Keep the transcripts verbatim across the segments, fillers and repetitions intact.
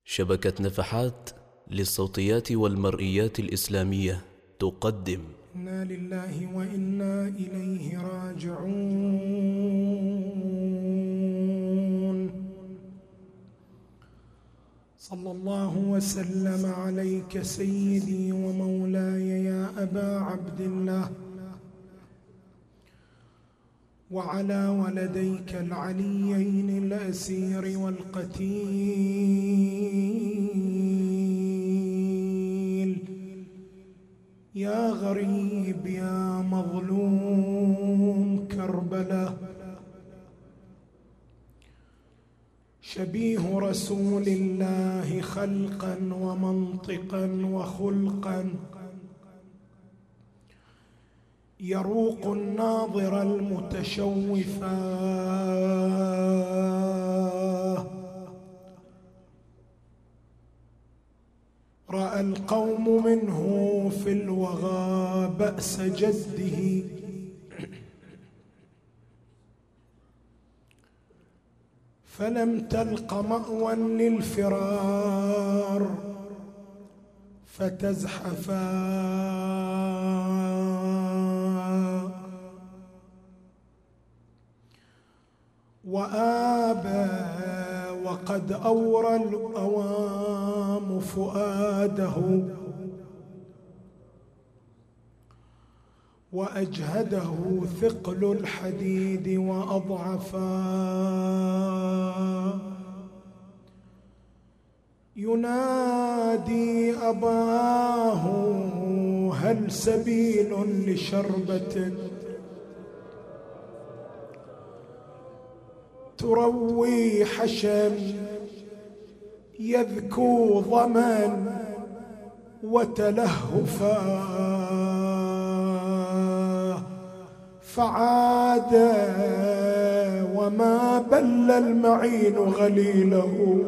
شبكة نفحات للصوتيات والمرئيات الإسلامية تقدم. إنا لله وإنا إليه راجعون. صلى الله وسلم عليك سيدي ومولاي يا أبا عبد الله، وعلى ولديك العليين الأسير والقتيل، يا غريب يا مظلوم كربلاء، شبيه رسول الله خلقا ومنطقا وخلقا، يروق الناظر المتشوفا، رأى القوم منه في الوغى بأس جده، فلم تلق مأوى للفرار فتزحفا، وآبى وقد أورى الأوام فؤاده، وأجهده ثقل الحديد وأضعفا، ينادي أباه هل سبيل لشربة تروي حشم، يذكو ظما وتلهفا، فعاد وما بل المعين غليله،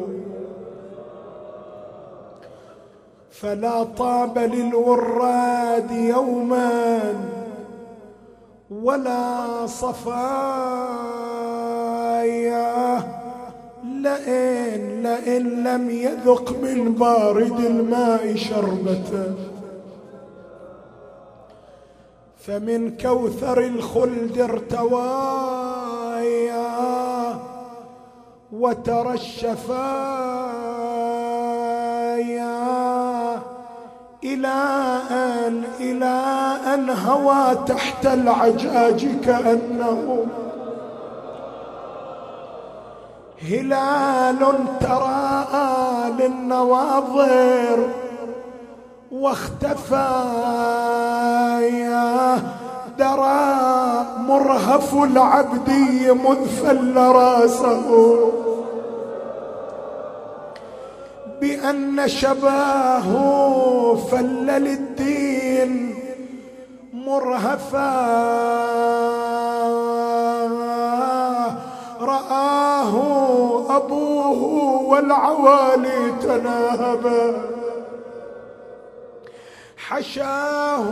فلا طاب للوراد يوما ولا صفايا، لئن لئن لم يذق من بارد الماء شربة، فمن كوثر الخلد ارتوايا وترشفايا، إلى أن إلى أن هوى تحت العجاج كأنه هلال تراءى للنواظر واختفايا، درى مرهف العبدي مذ فل راسه بأن شباه فل للدين مرهفا، رآه أبوه والعوالي تناهبا، حشاه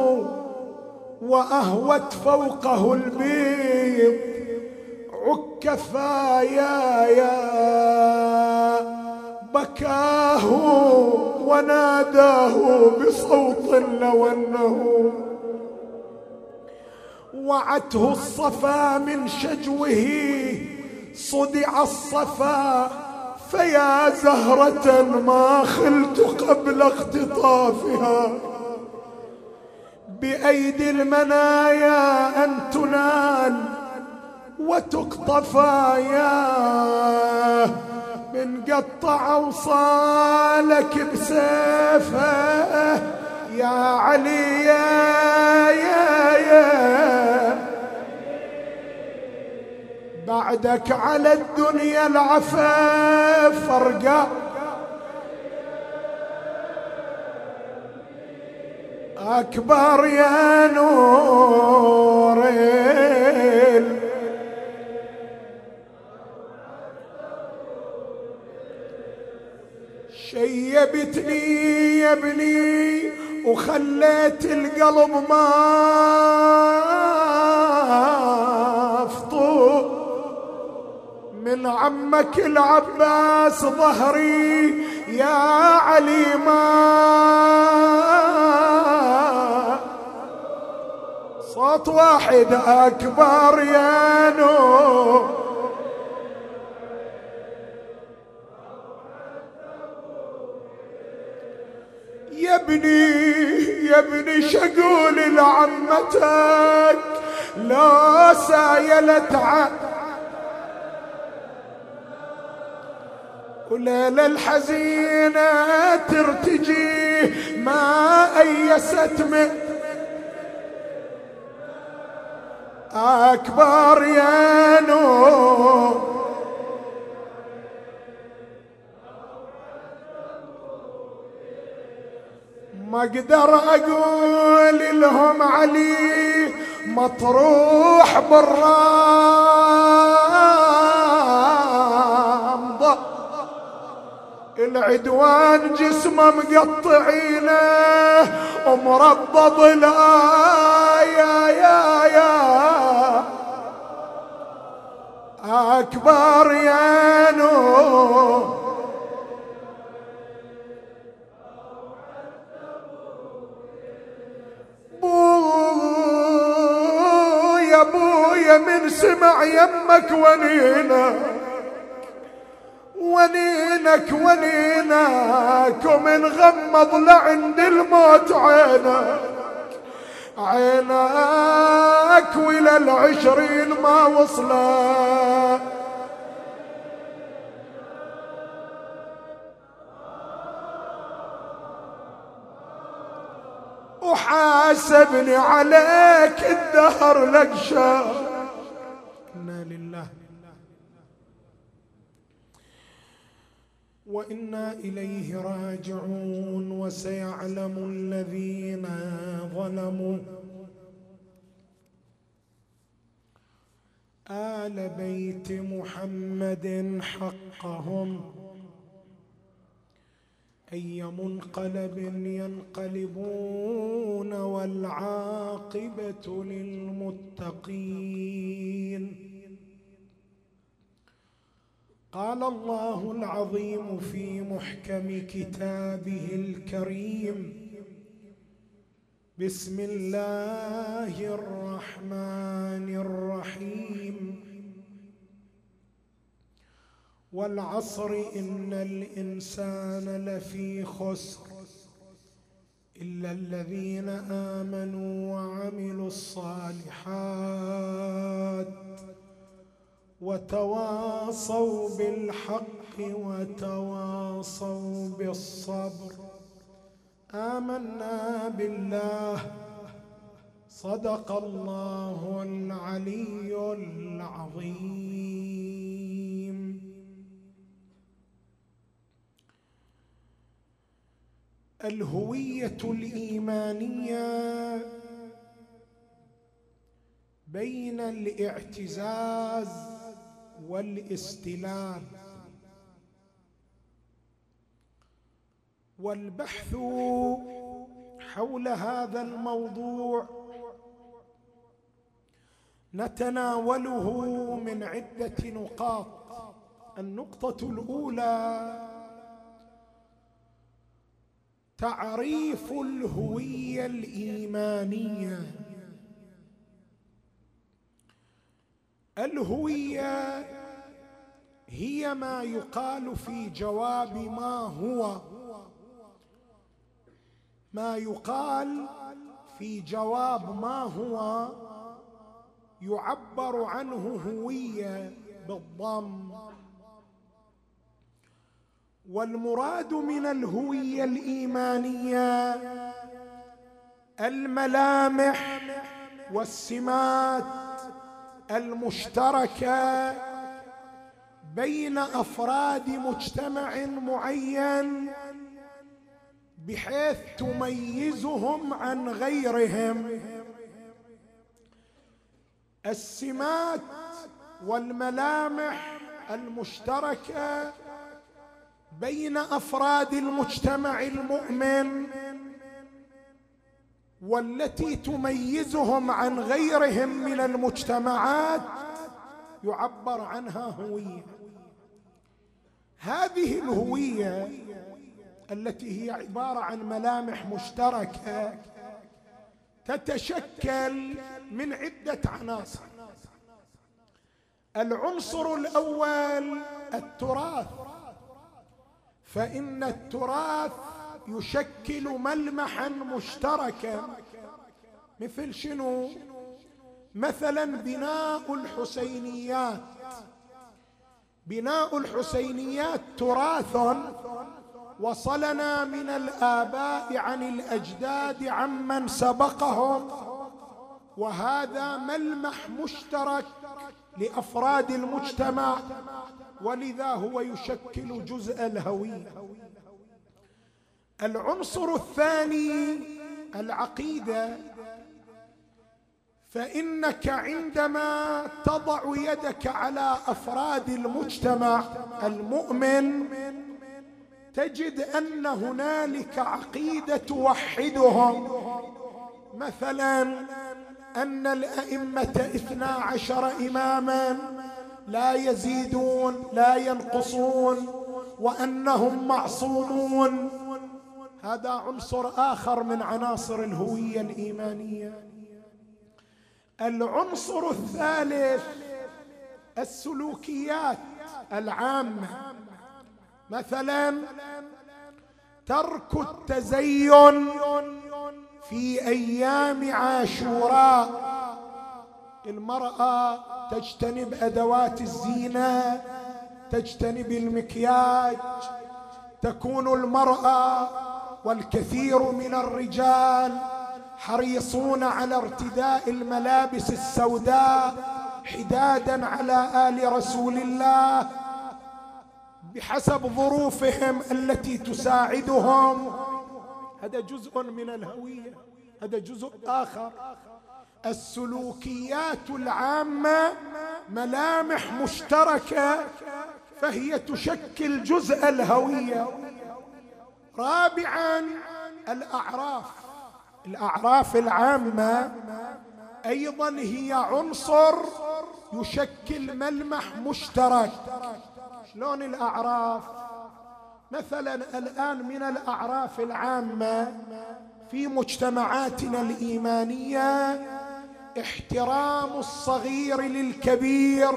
وأهوت فوقه البيض عكفايا، يا بكاه وناداه بصوت لو أنه وعته الصفا من شجوه، صدع الصفا فيا زهرة ما خلت قبل اختطافها، بأيدي المنايا أن تنال وتقطفا، يا من قطع أوصالك بسيفه يا علي يا يا يا، بعدك على الدنيا العفاف فرقا، أكبر يا نور شيبتني يا ابني وخليت القلب ما من عمك العباس ظهري يا علي ما صوت واحد أكبر يا نور. يا ابني يا ابني شقول لعمتك لو سايلت عن وليلة الحزينة ترتجي ما أيست من أكبر يا نور. ما اقدر اقول لهم علي مطروح بالرامضة، العدوان جسمه مقطعينه ومربض لا يا يا يا اكبر يا نور. بويا بويا من سمع يمك ونينك ونينك ونينك ومن غمض لعند الموت عينك عينك وإلى العشرين ما وصلت. وحاسبني عليك الدهر لك شر. إنا لله وإنا إليه راجعون. وسيعلم الذين ظلموا آل بيت محمد حقهم أي منقلب ينقلبون والعاقبة للمتقين. قال الله العظيم في محكم كتابه الكريم: بسم الله الرحمن الرحيم. والعصر إن الإنسان لفي خسر إلا الذين آمنوا وعملوا الصالحات وتواصوا بالحق وتواصوا بالصبر. آمنا بالله. صدق الله العلي العظيم. الهوية الإيمانية بين الاعتزاز والاستلام، والبحث حول هذا الموضوع نتناوله من عدة نقاط. النقطة الأولى تعريف الهوية الإيمانية. الهوية هي ما يقال في جواب ما هو ما يقال في جواب ما هو يعبر عنه هوية بالضم. والمراد من الهوية الإيمانية الملامح والسمات المشتركة بين أفراد مجتمع معين بحيث تميزهم عن غيرهم. السمات والملامح المشتركة بين أفراد المجتمع المؤمن والتي تميزهم عن غيرهم من المجتمعات يعبر عنها هوية. هذه الهوية التي هي عبارة عن ملامح مشتركة تتشكل من عدة عناصر. العنصر الأول التراث، فإن التراث يشكل ملمحا مشتركا. مثل شنو؟ مثلا بناء الحسينيات. بناء الحسينيات تراث وصلنا من الآباء عن الأجداد عمن سبقهم، وهذا ملمح مشترك لأفراد المجتمع، ولذا هو يشكل جزء الهوية. العنصر الثاني العقيدة، فإنك عندما تضع يدك على أفراد المجتمع المؤمن تجد أن هنالك عقيدة توحدهم. مثلا أن الأئمة اثنا عشر إماما لا يزيدون لا ينقصون، وأنهم معصومون. هذا عنصر آخر من عناصر الهوية الإيمانية. العنصر الثالث السلوكيات العامة، مثلا ترك التزين في أيام عاشوراء. المرأة تجتنب أدوات الزينة، تجتنب المكياج. تكون المرأة والكثير من الرجال حريصون على ارتداء الملابس السوداء حدادا على آل رسول الله بحسب ظروفهم التي تساعدهم. هذا جزء من الهوية، هذا جزء آخر. السلوكيات العامة ملامح مشتركة فهي تشكل جزء الهوية. رابعا الأعراف. الأعراف العامة أيضا هي عنصر يشكل ملمح مشترك. شلون الأعراف؟ مثلا الآن من الأعراف العامة في مجتمعاتنا الإيمانية احترام الصغير للكبير،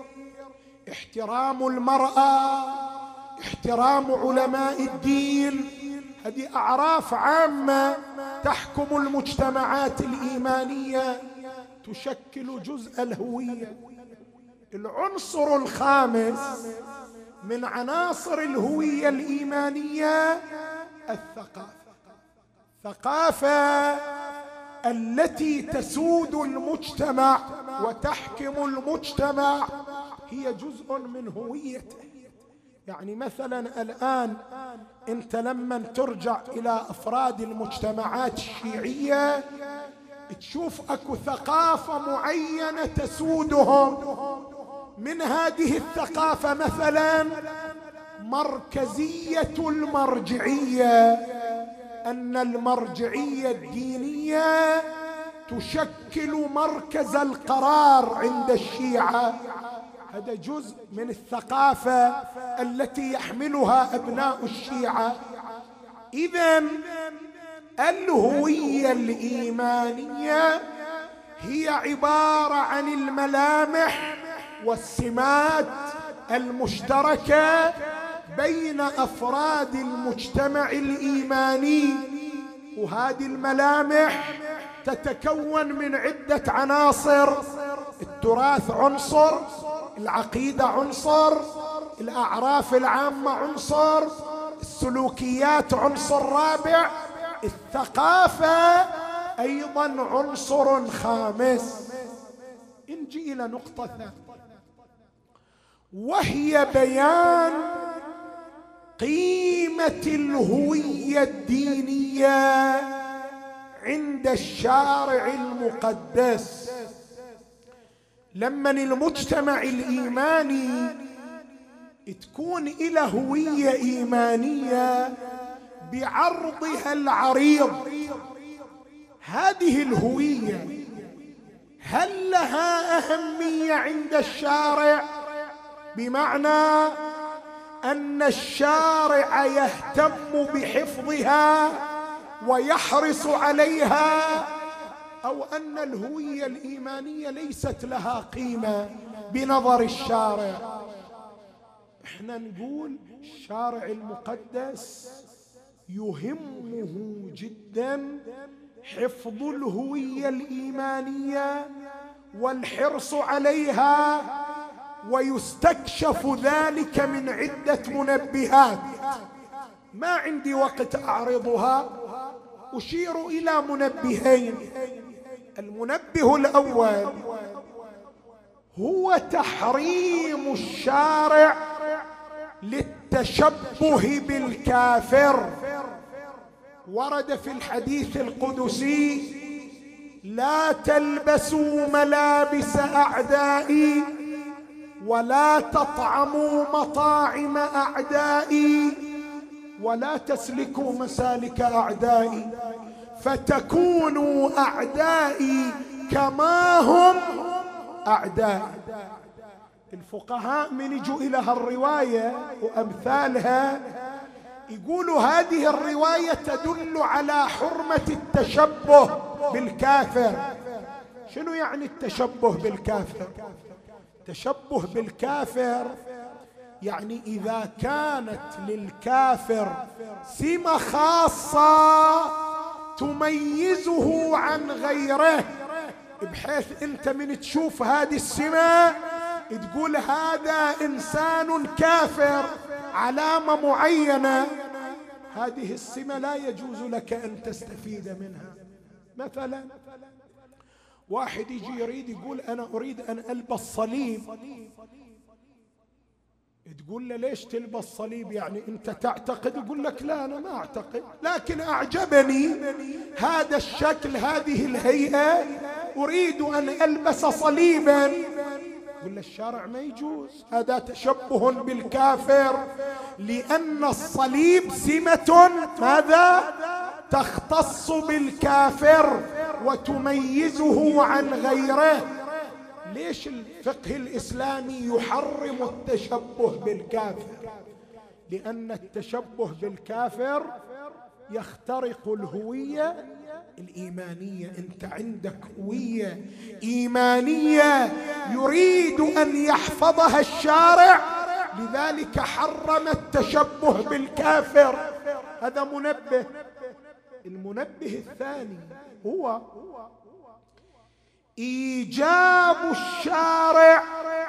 احترام المرأة، احترام علماء الدين. هذه أعراف عامة تحكم المجتمعات الإيمانية تشكل جزء الهوية. العنصر الخامس من عناصر الهوية الإيمانية الثقافة. الثقافة التي تسود المجتمع وتحكم المجتمع هي جزء من هويته. يعني مثلا الآن أنت لما ترجع إلى أفراد المجتمعات الشيعية تشوف أكو ثقافة معينة تسودهم. من هذه الثقافة مثلا مركزية المرجعية، أن المرجعية الدينية تشكل مركز القرار عند الشيعة. هذا جزء من الثقافة التي يحملها أبناء الشيعة. إذن الهوية الإيمانية هي عبارة عن الملامح والسمات المشتركة بين أفراد المجتمع الإيماني، وهذه الملامح تتكون من عدة عناصر. التراث عنصر، العقيدة عنصر، الأعراف العامة عنصر، السلوكيات عنصر رابع، الثقافة أيضا عنصر خامس. نجي إلى نقطة ثانية وهي بيان قيمة الهوية الدينية عند الشارع المقدس. لما المجتمع الإيماني تكون إلى هوية إيمانية بعرضها العريض، هذه الهوية هل لها أهمية عند الشارع؟ بمعنى أن الشارع يهتم بحفظها ويحرص عليها، أو أن الهوية الإيمانية ليست لها قيمة بنظر الشارع؟ احنا نقول الشارع المقدس يهمه جدا حفظ الهوية الإيمانية والحرص عليها، ويستكشف ذلك من عدة منبهات ما عندي وقت أعرضها. أشير إلى منبهين. المنبه الأول هو تحريم الشارع للتشبه بالكافر. ورد في الحديث القدسي: لا تلبسوا ملابس أعدائي ولا تطعموا مطاعم أعدائي ولا تسلكوا مسالك أعدائي فتكونوا أعدائي كما هم أعدائي. الفقهاء من يجوا إلى هالرواية وأمثالها يقولوا هذه الرواية تدل على حرمة التشبه بالكافر. شنو يعني التشبه بالكافر؟ التشبه بالكافر يعني إذا كانت للكافر سمة خاصة تميزه عن غيره، بحيث أنت من تشوف هذه السمة تقول هذا إنسان كافر، علامة معينة، هذه السمة لا يجوز لك أن تستفيد منها. مثلا واحد يجي يريد يقول أنا أريد أن ألبس صليب، تقول له ليش تلبس صليب؟ يعني أنت تعتقد؟ يقول لك لا أنا ما أعتقد، لكن أعجبني هذا الشكل، هذه الهيئة، أريد أن ألبس صليبا. يقول له الشارع ما يجوز، هذا تشبه بالكافر، لأن الصليب سمة ماذا؟ تختص بالكافر وتميزه عن غيره. ليش الفقه الإسلامي يحرم التشبه بالكافر؟ لأن التشبه بالكافر يخترق الهوية الإيمانية. أنت عندك هوية إيمانية يريد أن يحفظها الشارع، لذلك حرم التشبه بالكافر. هذا منبه. المنبه الثاني هو إيجاب الشارع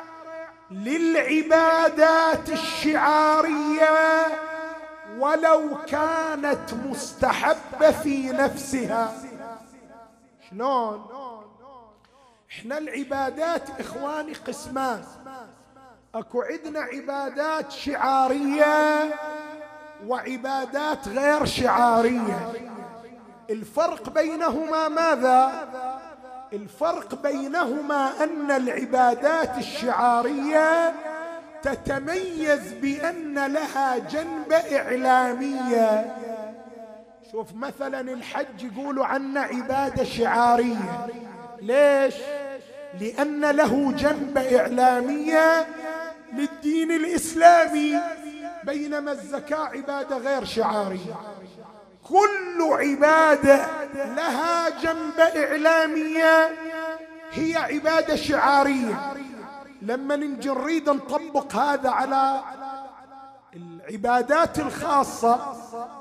للعبادات الشعارية ولو كانت مستحبة في نفسها. شلون؟ احنا العبادات إخواني قسمان، اكو عندنا عبادات شعارية وعبادات غير شعارية. الفرق بينهما ماذا؟ الفرق بينهما أن العبادات الشعارية تتميز بأن لها جنبة إعلامية. شوف مثلا الحج يقولوا عنه عبادة شعارية. ليش؟ لأن له جنبة إعلامية للدين الإسلامي، بينما الزكاة عبادة غير شعارية. كل عبادة لها جنبة إعلامية هي عبادة شعارية. لما نجي نريد نطبق هذا على العبادات الخاصة،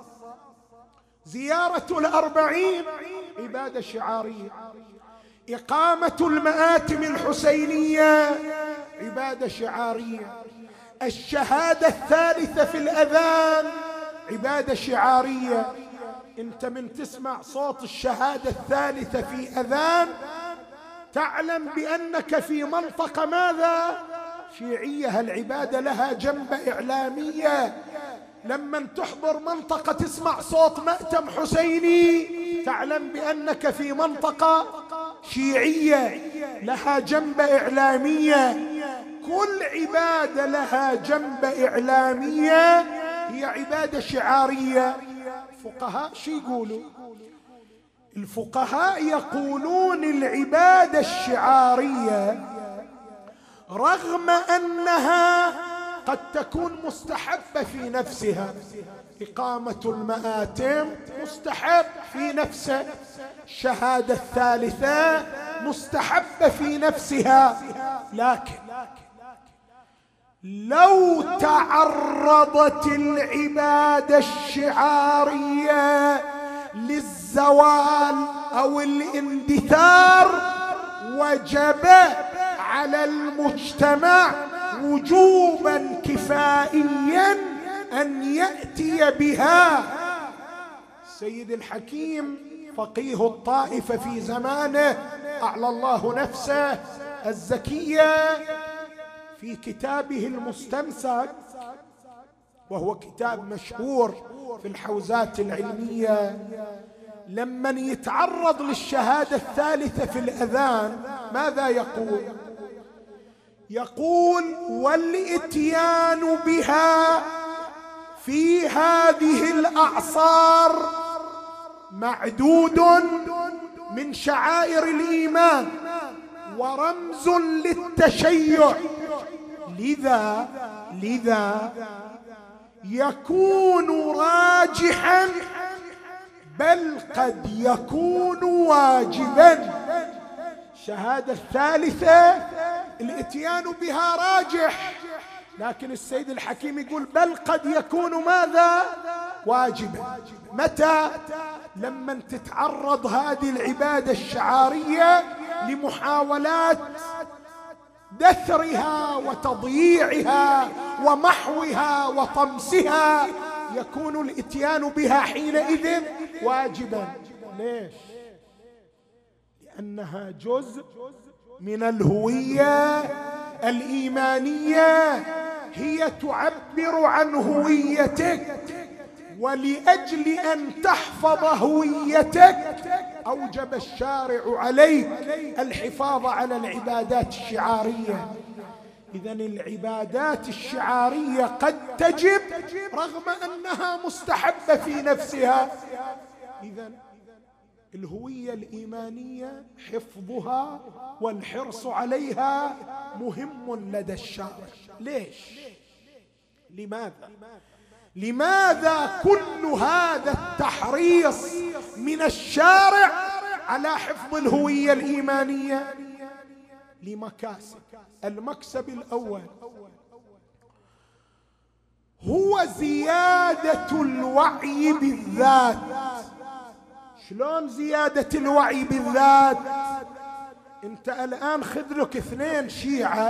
زيارة الأربعين عبادة شعارية، إقامة المآتم الحسينية عبادة شعارية، الشهادة الثالثة في الأذان عبادة شعارية. أنت من تسمع صوت الشهادة الثالثة في أذان تعلم بأنك في منطقة ماذا؟ شيعية. هالعبادة لها جنبة إعلامية. لما تحضر منطقة تسمع صوت مأتم حسيني تعلم بأنك في منطقة شيعية لها جنبة إعلامية. كل عبادة لها جنبة إعلامية هي عبادة شعارية. الفقهاء شو يقولوا؟ الفقهاء يقولون العبادة الشعارية رغم أنها قد تكون مستحبة في نفسها، إقامة المآتم مستحب في نفسه، الشهادة الثالثة مستحبة في نفسها، لكن لو تعرضت العبادة الشعارية للزوال أو الاندثار وجب على المجتمع وجوبا كفائيا أن يأتي بها. سيد الحكيم فقيه الطائفة في زمانه أعلى الله نفسه الزكية في كتابه المستمسك، وهو كتاب مشهور في الحوزات العلمية، لمن يتعرض للشهادة الثالثة في الأذان ماذا يقول؟ يقول: والإتيان بها في هذه الأعصار معدود من شعائر الإيمان ورمز للتشيع، لذا لذا يكون راجحا بل قد يكون واجبا. الشهادة الثالثة الاتيان بها راجح، لكن السيد الحكيم يقول بل قد يكون ماذا؟ واجبا. متى؟ لما تتعرض هذه العبادة الشعارية لمحاولات دثرها وتضييعها ومحوها وطمسها، يكون الاتيان بها حينئذ واجبا. ليش؟ لأنها جزء من الهوية الإيمانية، هي تعبر عن هويتك، ولأجل أن تحفظ هويتك أوجب الشارع عليك الحفاظ على العبادات الشعارية. إذن العبادات الشعارية قد تجب رغم أنها مستحبة في نفسها. إذن الهوية الإيمانية حفظها والحرص عليها مهم لدى الشارع. ليش؟ لماذا؟ لماذا كل هذا التحريص من الشارع على حفظ الهوية الإيمانية؟ لمكاسب. المكسب الأول هو زيادة الوعي بالذات. شلون زيادة الوعي بالذات؟ انت الآن خذ لك اثنين شيعة،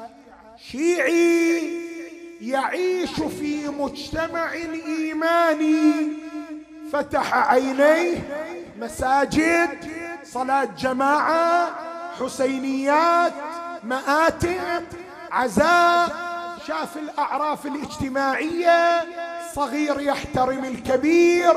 شيعي يعيش في مجتمع إيماني فتح عينيه مساجد، صلاة جماعة، حسينيات، مآتم، عزاء، شاف الأعراف الاجتماعية، صغير يحترم الكبير.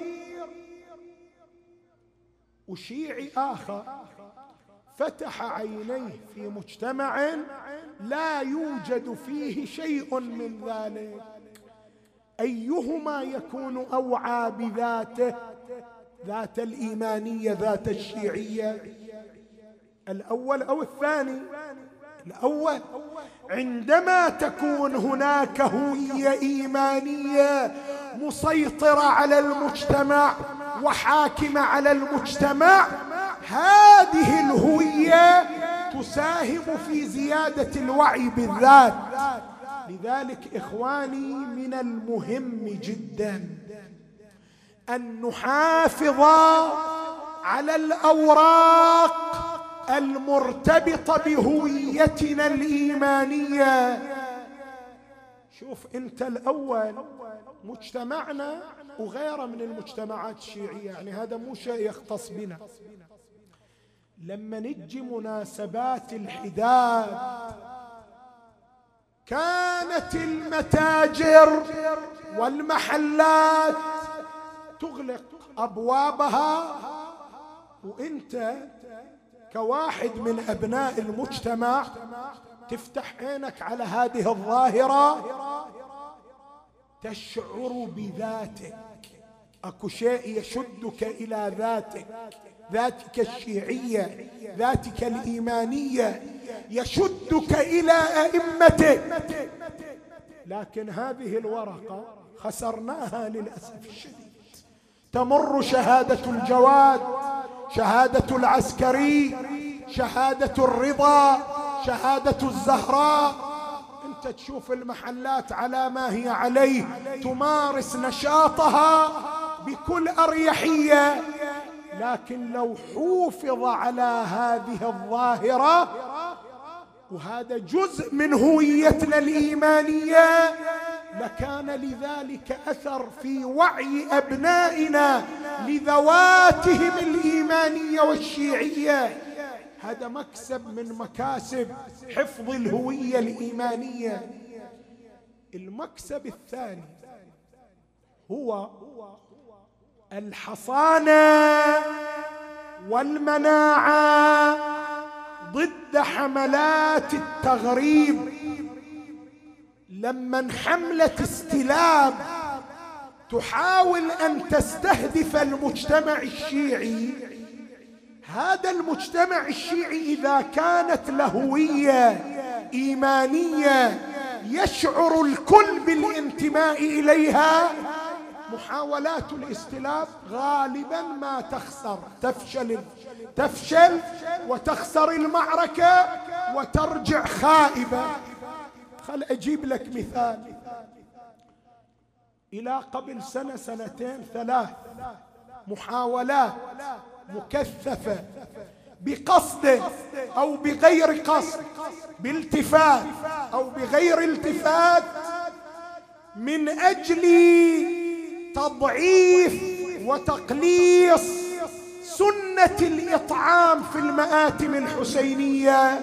وشيعي آخر فتح عينيه في مجتمع لا يوجد فيه شيء من ذلك، أيهما يكون أوعى بذاته؟ ذات الإيمانية، ذات الشيعية؟ الأول أو الثاني؟ الأول. عندما تكون هناك هوية إيمانية مسيطرة على المجتمع وحاكمة على المجتمع، هذه الهوية تساهم في زيادة الوعي بالذات. لذلك إخواني من المهم جدا أن نحافظ على الأوراق المرتبطة بهويتنا الإيمانية. شوف أنت الأول، مجتمعنا وغيره من المجتمعات الشيعية، يعني هذا مو شيء يختص بنا، لما نجي مناسبات الحداد كانت المتاجر والمحلات تغلق أبوابها، وأنت كواحد من أبناء المجتمع تفتح عينك على هذه الظاهرة، تشعر بذاتك. أكو شيء يشدك إلى ذاتك، ذاتك الشيعية، ذاتك الإيمانية، يشدك إلى أئمتك. لكن هذه الورقة خسرناها للأسف الشديد. تمر شهادة الجواد، شهادة العسكري، شهادة الرضا، شهادة الزهراء، انت تشوف المحلات على ما هي عليه، تمارس نشاطها بكل أريحية. لكن لو حوفظ على هذه الظاهرة، وهذا جزء من هويتنا الإيمانية، لكان لذلك أثر في وعي أبنائنا لذواتهم الإيمانية والشيعية. هذا مكسب من مكاسب حفظ الهوية الإيمانية. المكسب الثاني هو الحصانة والمناعة ضد حملات التغريب. لما حملة استلاب تحاول أن تستهدف المجتمع الشيعي، هذا المجتمع الشيعي إذا كانت له هوية إيمانية يشعر الكل بالانتماء إليها، محاولات الاستلاب غالبا ما تخسر، تفشل تفشل وتخسر المعركة وترجع خائبة. خل أجيب لك مثال. إلى قبل سنة سنتين ثلاث محاولات مكثفة بقصد أو بغير قصد، بالتفات أو بغير التفات، من أجل تضعيف وتقليص سنة الإطعام في المآتم الحسينية،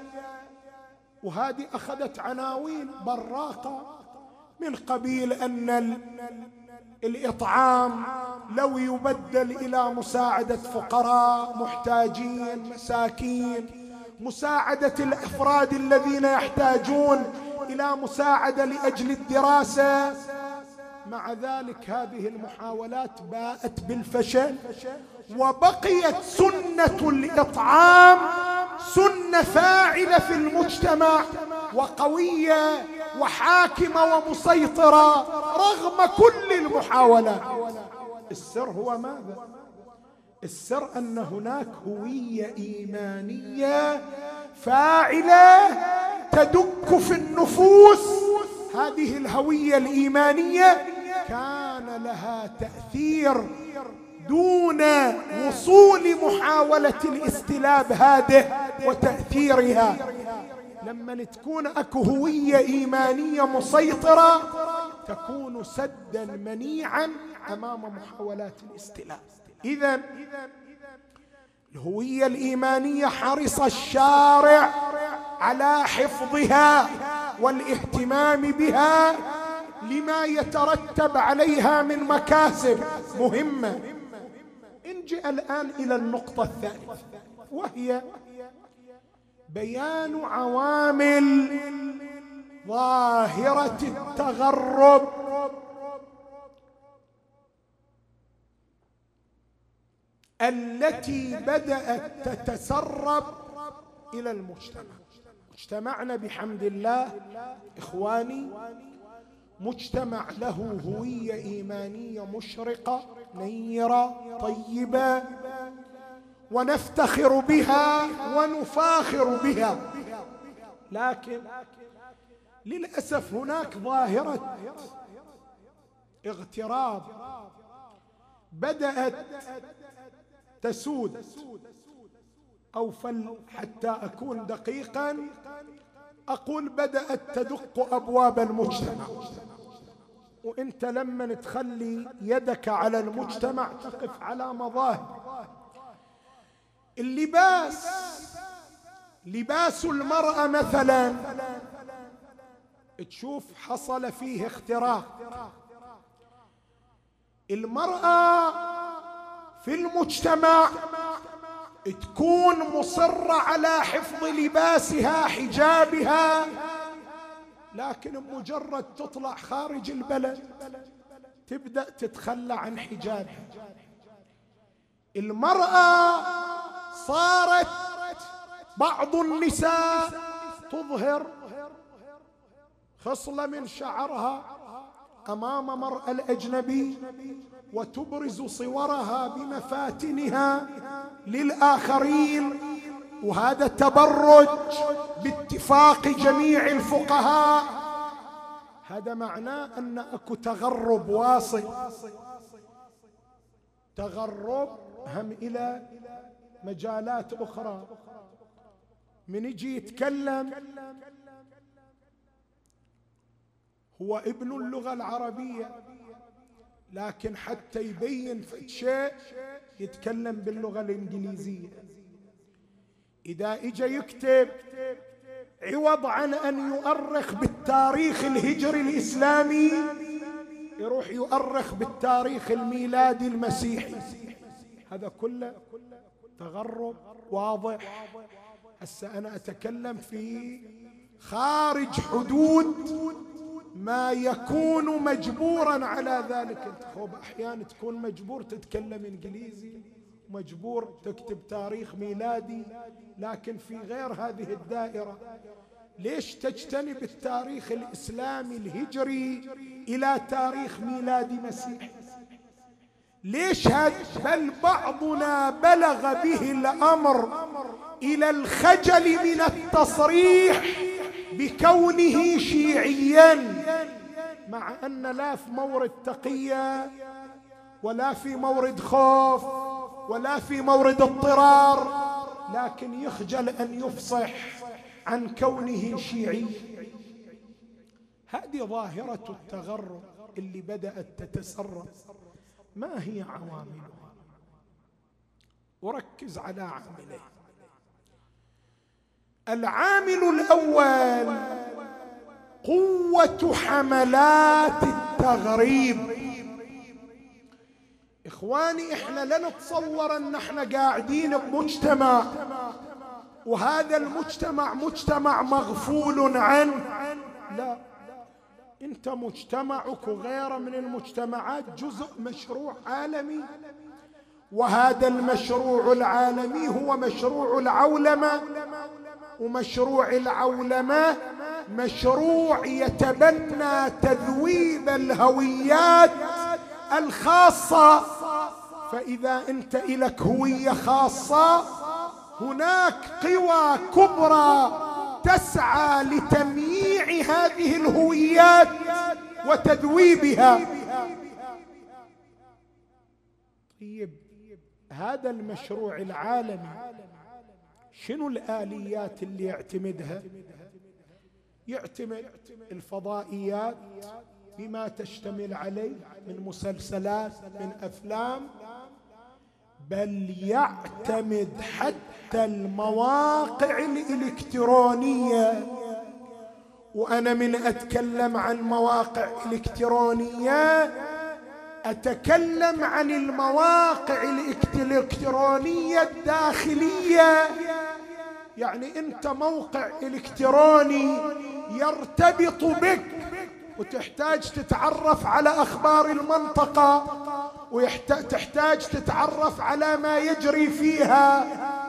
وهذه أخذت عناوين براقة من قبيل أن الإطعام لو يبدل إلى مساعدة فقراء محتاجين مساكين، مساعدة الأفراد الذين يحتاجون إلى مساعدة لأجل الدراسة. مع ذلك هذه المحاولات باءت بالفشل، وبقيت سنة الإطعام سنة فاعلة في المجتمع وقوية وحاكمة ومسيطرة رغم كل المحاولات. السر هو ماذا؟ السر أن هناك هوية إيمانية فاعلة تدك في النفوس. هذه الهوية الإيمانية كان لها تأثير دون وصول محاولة الاستلاب هذه وتأثيرها. لما تكون أكو هوية إيمانية مسيطرة تكون سدا منيعا أمام محاولات الاستلاب. إذن الهوية الإيمانية حرص الشارع على حفظها والاهتمام بها لما يترتب عليها من مكاسب مهمة. نجي الآن إلى النقطة الثالثة، وهي بيان عوامل ظاهرة التغرب التي بدأت تتسرب إلى المجتمع. مجتمعنا بحمد الله إخواني مجتمع له هوية إيمانية مشرقة نيرة طيبة، ونفتخر بها ونفاخر بها. لكن للأسف هناك ظاهرة اغتراب بدأت تسود، أو فل حتى أكون دقيقا أقول بدأت تدق أبواب المجتمع. وإنت لما تخلي يدك على المجتمع تقف على مظاهر. اللباس، لباس المرأة مثلا تشوف حصل فيه اختراق. المرأة في المجتمع تكون مصرة على حفظ لباسها حجابها، لكن مجرد تطلع خارج البلد تبدأ تتخلى عن حجابها. المرأة صارت بعض النساء تظهر خصلة من شعرها أمام مرأى الأجنبي وتبرز صورها بمفاتنها للآخرين، وهذا تبرج باتفاق جميع الفقهاء. هذا معناه أن أكو تغرب واصل، تغرب هم إلى مجالات أخرى. من يجي يتكلم هو ابن اللغة العربية، لكن حتى يبين شيء يتكلم باللغة الإنجليزية. إذا إجا يكتب عوض عن أن يؤرخ بالتاريخ الهجري الإسلامي يروح يؤرخ بالتاريخ الميلادي المسيحي. هذا كله تغرب واضح. هسه أنا أتكلم في خارج حدود ما يكون مجبورا على ذلك. انت خوب احيانا تكون مجبور تتكلم انجليزي، مجبور تكتب تاريخ ميلادي، لكن في غير هذه الدائرة ليش تجتنب التاريخ الإسلامي الهجري إلى تاريخ ميلادي مسيحي؟ ليش هذا؟ بل بعضنا بلغ به الأمر إلى الخجل من التصريح بكونه شيعيا، مع أن لا في مورد تقية ولا في مورد خوف ولا في مورد اضطرار، لكن يخجل أن يفصح عن كونه شيعي. هذه ظاهرة التغرب اللي بدأت تتسرب. ما هي عواملها؟ وركز على عاملين. العامل الأول قوة حملات التغريب. إخواني، إحنا لا نتصور أن إحنا قاعدين بمجتمع وهذا المجتمع مجتمع مغفول عنه. لا، أنت مجتمعك وغيره من المجتمعات جزء مشروع عالمي، وهذا المشروع العالمي هو مشروع العولمة. ومشروع العولمة مشروع يتبنى تذويب الهويات الخاصة. فإذا أنت إلك هوية خاصة، هناك قوى كبرى تسعى لتمييع هذه الهويات وتذويبها. طيب، هذا المشروع العالمي شنو الآليات اللي يعتمدها؟ يعتمد الفضائيات بما تشتمل عليه من مسلسلات، من أفلام، بل يعتمد حتى المواقع الإلكترونية. وأنا من أتكلم عن مواقع إلكترونية أتكلم عن المواقع الإلكترونية الداخلية. يعني أنت موقع إلكتروني يرتبط بك وتحتاج تتعرف على أخبار المنطقة وتحتاج تتعرف على ما يجري فيها.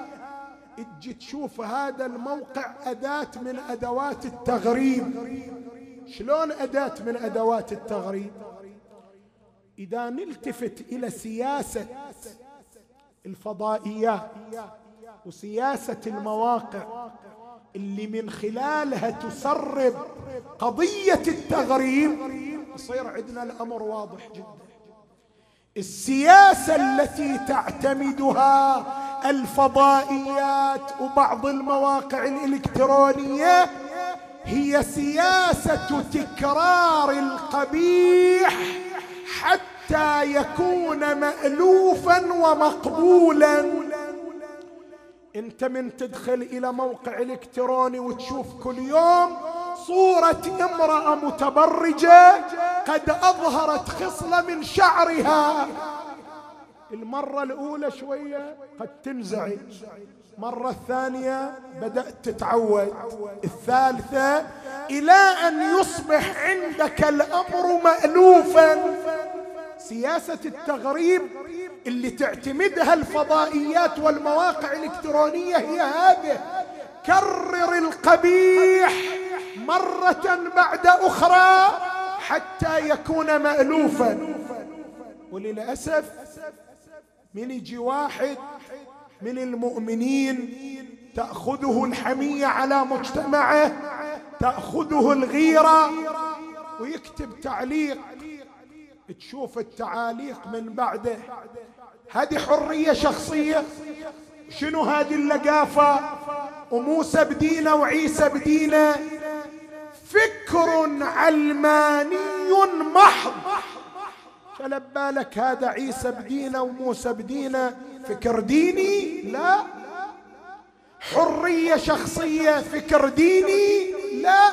تجي تشوف هذا الموقع أداة من أدوات التغريب. شلون أداة من أدوات التغريب؟ إذا نلتفت إلى سياسة الفضائيات وسياسة المواقع اللي من خلالها تسرب قضية التغريب، يصير عندنا الأمر واضح جدا. السياسة التي تعتمدها الفضائيات وبعض المواقع الإلكترونية هي سياسة تكرار القبيح حتى يكون مألوفا ومقبولا. انت من تدخل الى موقع الكتروني وتشوف كل يوم صورة امرأة متبرجة قد اظهرت خصلة من شعرها، المرة الاولى شوية قد تنزعج، مرة الثانية بدأت تتعود، الثالثة الى ان يصبح عندك الامر مألوفا. سياسة التغريب اللي تعتمدها الفضائيات والمواقع الإلكترونية هي هذه، كرر القبيح مرة بعد أخرى حتى يكون مألوفا. وللأسف من يجي واحد من المؤمنين تأخذه الحمية على مجتمعه، تأخذه الغيرة، ويكتب تعليق، تشوف التعاليق من بعده. هذه حرية شخصية؟ شنو هذه اللقافة؟ وموسى بدينا وعيسى بدينا، فكر علماني محض. فلبالك هذا عيسى بدينا وموسى بدينا فكر ديني؟ لا. حرية شخصية فكر ديني؟ لا.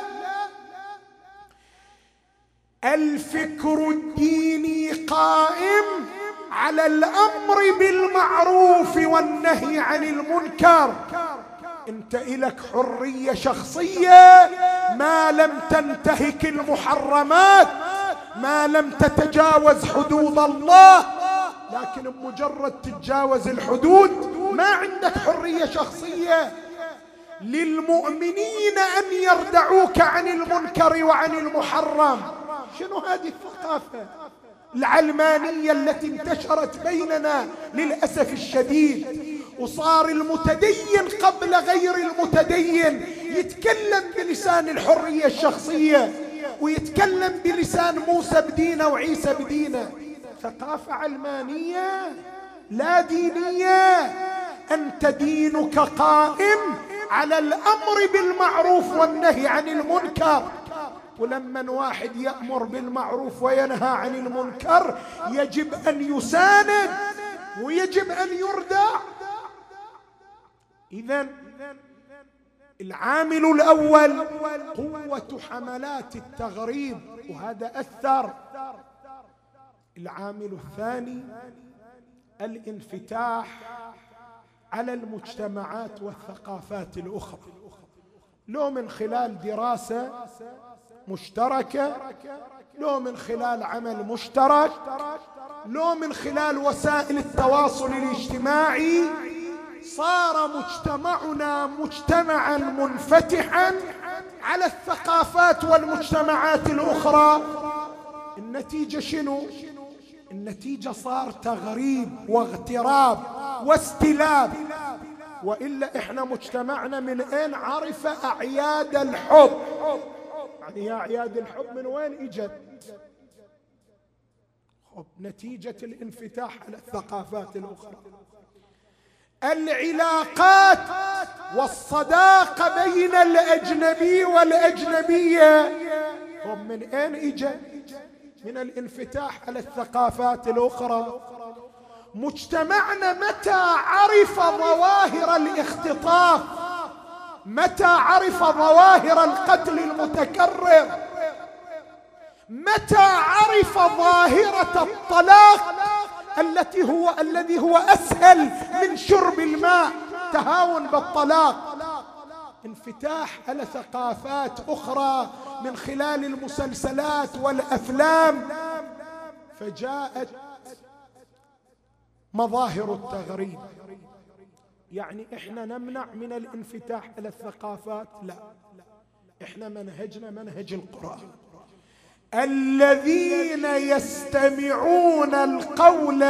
الفكر الديني قائم على الأمر بالمعروف والنهي عن المنكر. انت إلك حرية شخصية ما لم تنتهك المحرمات، ما لم تتجاوز حدود الله. لكن بمجرد تتجاوز الحدود ما عندك حرية شخصية. للمؤمنين أن يردعوك عن المنكر وعن المحرم. شنو هذه الثقافة العلمانية التي انتشرت بيننا للأسف الشديد؟ وصار المتدين قبل غير المتدين يتكلم بلسان الحرية الشخصية، ويتكلم بلسان موسى بدينا وعيسى بدينا. ثقافة علمانية لا دينية. أنت دينك قائم على الأمر بالمعروف والنهي عن المنكر. ولما واحد يأمر بالمعروف وينهى عن المنكر يجب أن يساند ويجب أن يردع. إذن العامل الأول قوة حملات التغريب، وهذا أثر. العامل الثاني الانفتاح على المجتمعات والثقافات الأخرى، لو من خلال دراسة مشتركة، لو من خلال عمل مشترك، لو من خلال وسائل التواصل الاجتماعي. صار مجتمعنا مجتمعا منفتحا على الثقافات والمجتمعات الأخرى. النتيجة شنو؟ النتيجة صار تغريب واغتراب واستلاب. وإلا إحنا مجتمعنا من أين عرف أعياد الحب؟ يعني يا أعياد الحب من وين إجت؟ نتيجة الانفتاح على الثقافات الأخرى. العلاقات والصداقة بين الأجنبي والأجنبية هم من أين إجت؟ من الانفتاح على الثقافات الأخرى. مجتمعنا متى عرف ظواهر الاختطاف؟ متى عرف ظواهر القتل المتكرر؟ متى عرف ظاهرة الطلاق التي هو الذي هو أسهل من شرب الماء؟ تهاون بالطلاق. انفتاح على ثقافات أخرى من خلال المسلسلات والأفلام، فجاءت مظاهر التغريب. يعني إحنا نمنع من الانفتاح على الثقافات؟ لا، إحنا منهجنا منهج القرآن. الذين يستمعون القول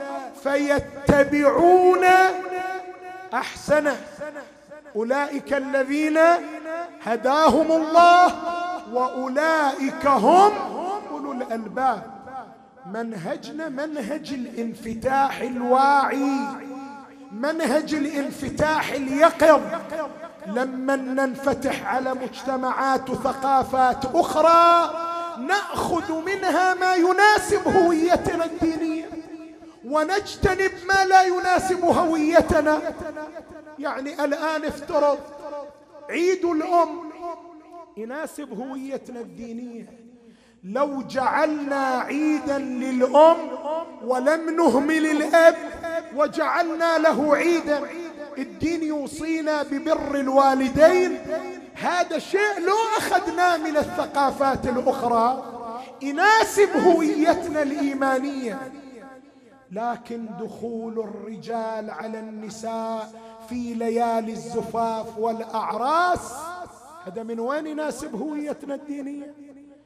فيتبعون أحسنه أولئك الذين هداهم الله وأولئك هم أولو الألباب. منهجنا منهج الانفتاح الواعي، منهج الانفتاح اليقظ. لما ننفتح على مجتمعات وثقافات أخرى نأخذ منها ما يناسب هويتنا الدينية ونجتنب ما لا يناسب هويتنا. يعني الآن افترض عيد الأم يناسب هويتنا الدينية، لو جعلنا عيدا للأم ولم نهمل الأب وجعلنا له عيدا، الدين يوصينا ببر الوالدين، هذا شيء لو أخذناه من الثقافات الأخرى يناسب هويتنا الإيمانية. لكن دخول الرجال على النساء في ليالي الزفاف والأعراس، هذا من وين يناسب هويتنا الدينية؟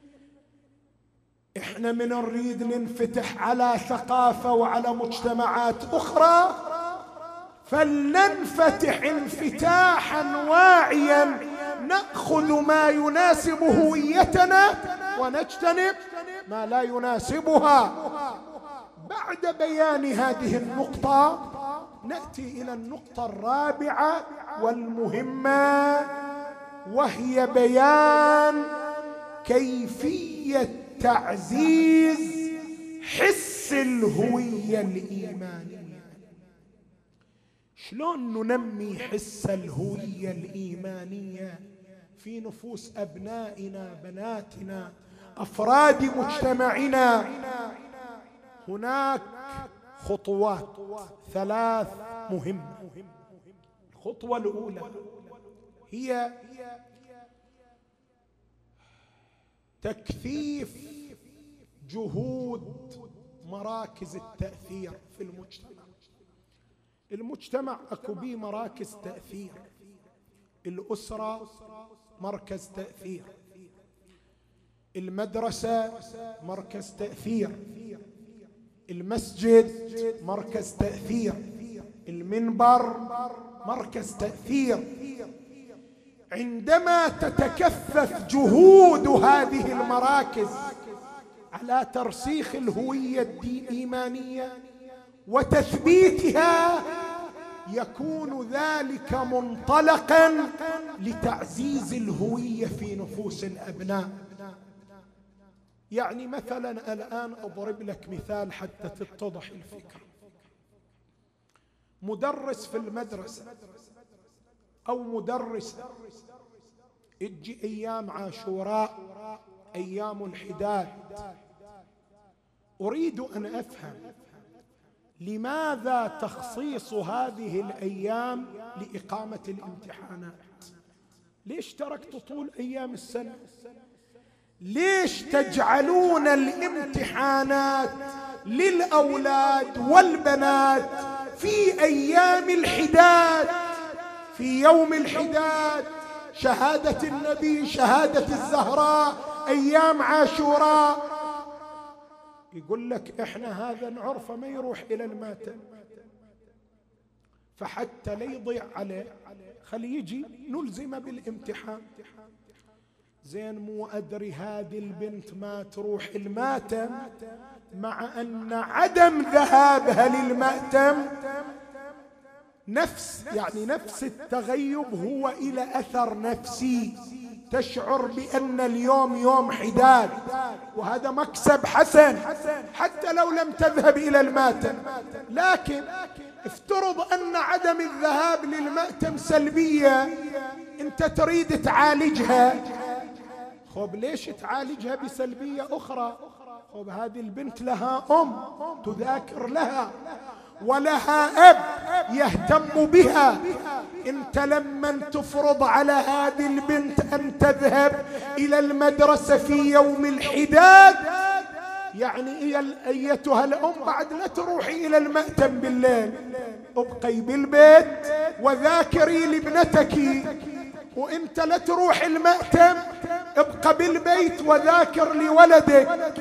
احنا من نريد ننفتح على ثقافة وعلى مجتمعات أخرى، فلننفتح انفتاحا واعيا نأخذ ما يناسب هويتنا ونجتنب ما لا يناسبها. بعد بيان هذه النقطة نأتي إلى النقطة الرابعة والمهمة، وهي بيان كيفية تعزيز حس الهوية الإيمانية. شلون ننمي حس الهوية الإيمانية في نفوس أبنائنا بناتنا أفراد مجتمعنا؟ هناك خطوات ثلاث مهمة. الخطوة الأولى هي تكثيف جهود مراكز التأثير في المجتمع. المجتمع أكو بيه مراكز تأثير. الأسرة مركز تأثير، المدرسة مركز تأثير، المسجد مركز تأثير، المنبر مركز تأثير. عندما تتكثف جهود هذه المراكز على ترسيخ الهوية الإيمانية وتثبيتها، يكون ذلك منطلقا لتعزيز الهوية في نفوس الأبناء. يعني مثلا الآن أضرب لك مثال حتى تتضح الفكرة. مدرس في المدرسة أو مدرسة تجي أيام عاشوراء، أيام الحداد، أريد أن أفهم لماذا تخصيص هذه الأيام لإقامة الامتحانات؟ ليش تركت طول أيام السنة؟ ليش تجعلون الامتحانات للأولاد والبنات في أيام الحداد؟ في يوم الحداد، شهادة النبي، شهادة الزهراء، أيام عاشوراء. يقول لك إحنا هذا نعرفه ما يروح إلى الماتم، فحتى لا يضيع عليه خلي يجي نلزمه بالامتحان. زين مو أدري هذه البنت ما تروح الماتم، مع أن عدم ذهابها للماتم نفس يعني نفس التغيب هو إلى أثر نفسي، تشعر بأن اليوم يوم حداد، وهذا مكسب حسن حتى لو لم تذهب إلى الماتم. لكن افترض أن عدم الذهاب للماتم سلبية، أنت تريد تعالجها، خب ليش تعالجها بسلبية أخرى؟ خب هذه البنت لها أم تذاكر لها ولها أب يهتم بها. أنت لمن تفرض على هذه البنت أن تذهب إلى المدرسة في يوم الحداد، يعني أيتها الأم بعد لا تروحي إلى المأتم بالليل، ابقي بالبيت وذاكري لابنتك، وانت لا تروح المأتم، ابقى بالبيت وذاكر لولدك.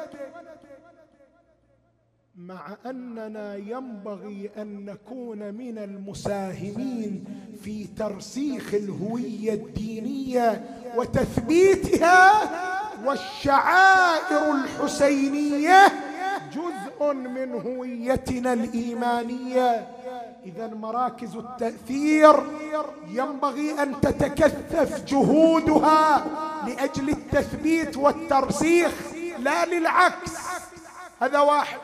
مع أننا ينبغي أن نكون من المساهمين في ترسيخ الهوية الدينية وتثبيتها، والشعائر الحسينية جزء من هويتنا الإيمانية. إذا مراكز التأثير ينبغي أن تتكثف جهودها لأجل التثبيت والترسيخ لا للعكس. هذا واحد.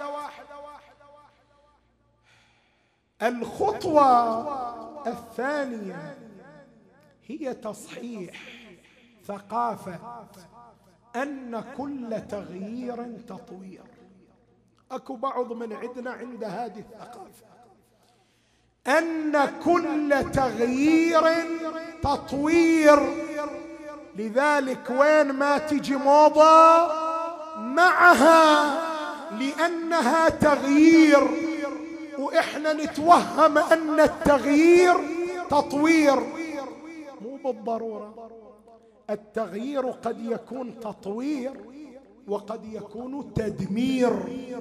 الخطوة الثانية هي تصحيح ثقافة أن كل تغيير تطوير. أكو بعض من عندنا عند هذه الثقافة أن كل تغيير تطوير، لذلك وين ما تجي موضة معها لأنها تغيير. وإحنا نتوهم أن التغيير تطوير. مو بالضرورة، التغيير قد يكون تطوير وقد يكون تدمير.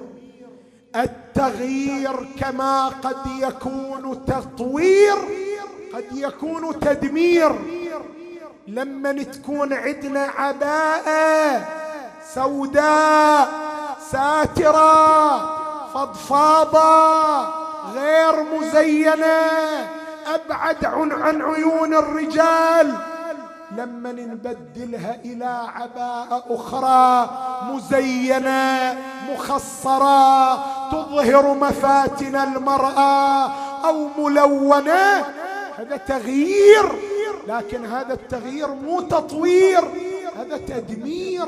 التغيير كما قد يكون تطوير قد يكون تدمير. لما تكون عندنا عباءة سوداء ساترة فضفاضة غير مزينة أبعد عن عيون الرجال، لما نبدلها إلى عباءة أخرى مزينة مخصرة تظهر مفاتن المرأة أو ملونة، هذا تغيير. لكن هذا التغيير مو تطوير، هذا تدمير.